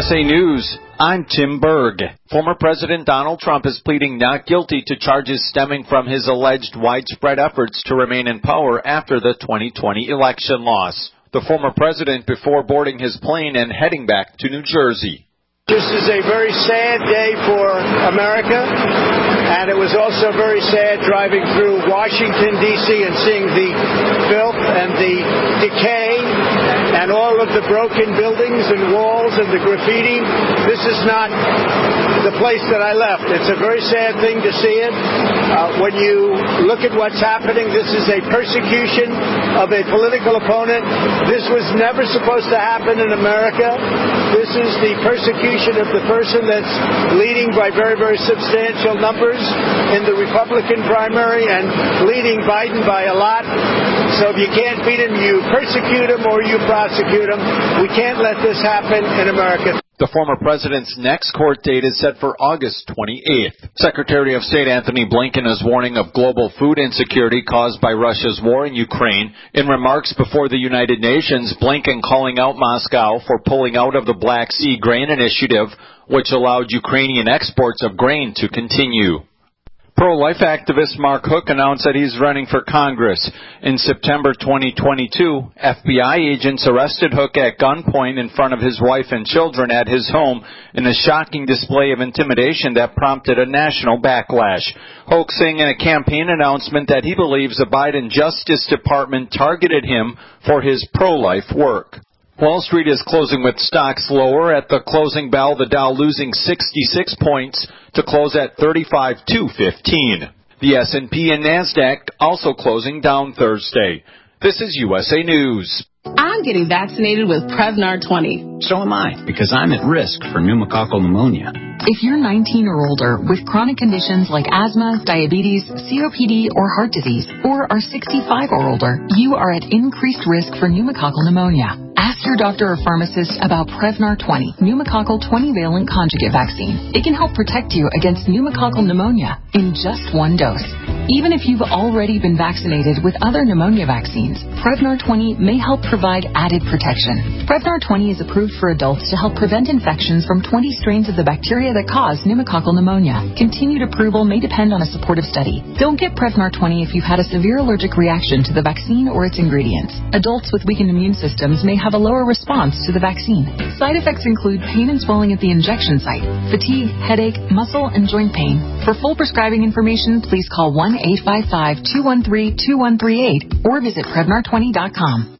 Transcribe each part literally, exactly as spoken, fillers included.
S A News, I'm Tim Berg. Former President Donald Trump is pleading not guilty to charges stemming from his alleged widespread efforts to remain in power after the twenty twenty election loss. The former president before boarding his plane and heading back to New Jersey. This is a very sad day for America, and it was also very sad driving through Washington, D C and seeing the filth and the decay and all of the broken buildings and walls and the graffiti. This is not the place that I left. It's a very sad thing to see it. Uh, when you look at what's happening, this is a persecution of a political opponent. This was never supposed to happen in America. This is the persecution of the person that's leading by very, very substantial numbers in the Republican primary and leading Biden by a lot. So if you can't beat him, you persecute him or you prosecute him. We can't let this happen in America. The former president's next court date is set for August twenty-eighth. Secretary of State Anthony Blinken is warning of global food insecurity caused by Russia's war in Ukraine. In remarks before the United Nations, Blinken calling out Moscow for pulling out of the Black Sea Grain Initiative, which allowed Ukrainian exports of grain to continue. Pro-life activist Mark Hook announced that he's running for Congress. In September twenty twenty-two, F B I agents arrested Hook at gunpoint in front of his wife and children at his home in a shocking display of intimidation that prompted a national backlash. Hook saying in a campaign announcement that he believes the Biden Justice Department targeted him for his pro-life work. Wall Street is closing with stocks lower. At the closing bell, the Dow losing sixty-six points to close at thirty-five two fifteen. The S and P and NASDAQ also closing down Thursday. This is U S A News. I'm getting vaccinated with Prevnar twenty. So am I, because I'm at risk for pneumococcal pneumonia. If you're nineteen or older with chronic conditions like asthma, diabetes, C O P D, or heart disease, or are sixty-five or older, you are at increased risk for pneumococcal pneumonia. Ask your doctor or pharmacist about Prevnar twenty, pneumococcal twenty-valent conjugate vaccine. It can help protect you against pneumococcal pneumonia in just one dose. Even if you've already been vaccinated with other pneumonia vaccines, Prevnar twenty may help provide added protection. Prevnar twenty is approved for adults to help prevent infections from twenty strains of the bacteria that cause pneumococcal pneumonia. Continued approval may depend on a supportive study. Don't get Prevnar twenty if you've had a severe allergic reaction to the vaccine or its ingredients. Adults with weakened immune systems may have a lower response to the vaccine. Side effects include pain and swelling at the injection site, fatigue, headache, muscle, and joint pain. For full prescribing information, please call one eight five five, two one three, two one three eight or visit Prevnar twenty dot com.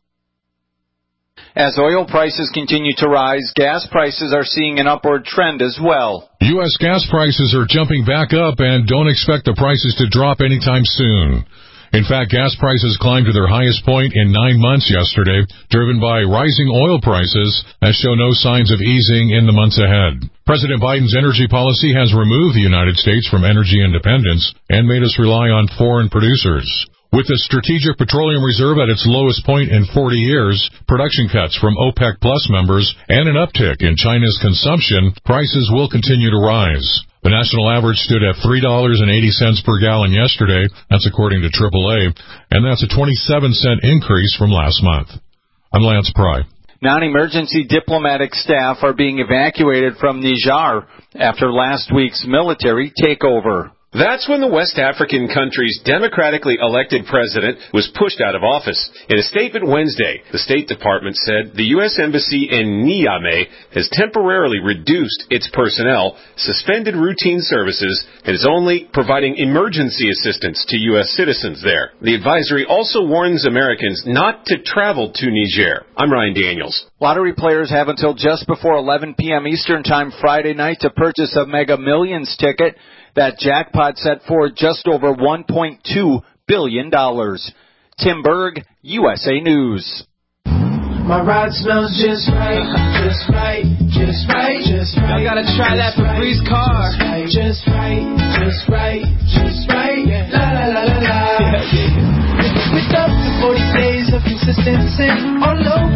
As oil prices continue to rise, gas prices are seeing an upward trend as well. U S gas prices are jumping back up and don't expect the prices to drop anytime soon. In fact, gas prices climbed to their highest point in nine months yesterday, driven by rising oil prices that show no signs of easing in the months ahead. President Biden's energy policy has removed the United States from energy independence and made us rely on foreign producers. With the Strategic Petroleum Reserve at its lowest point in forty years, production cuts from OPEC Plus members, and an uptick in China's consumption, prices will continue to rise. The national average stood at three dollars and eighty cents per gallon yesterday. That's according to triple A, and that's a twenty-seven cent increase from last month. I'm Lance Pry. Non-emergency diplomatic staff are being evacuated from Niger after last week's military takeover. That's when the West African country's democratically elected president was pushed out of office. In a statement Wednesday, the State Department said the U S Embassy in Niamey has temporarily reduced its personnel, suspended routine services, and is only providing emergency assistance to U S citizens there. The advisory also warns Americans not to travel to Niger. I'm Ryan Daniels. Lottery players have until just before eleven p.m. Eastern Time Friday night to purchase a Mega Millions ticket. That jackpot set for just over one point two billion dollars. Tim Berg, U S A News. My ride smells just right, just right, just right, just right. I gotta try that Febreze car. Just right, just right, just right, la la la la la. With up to forty days of consistency all over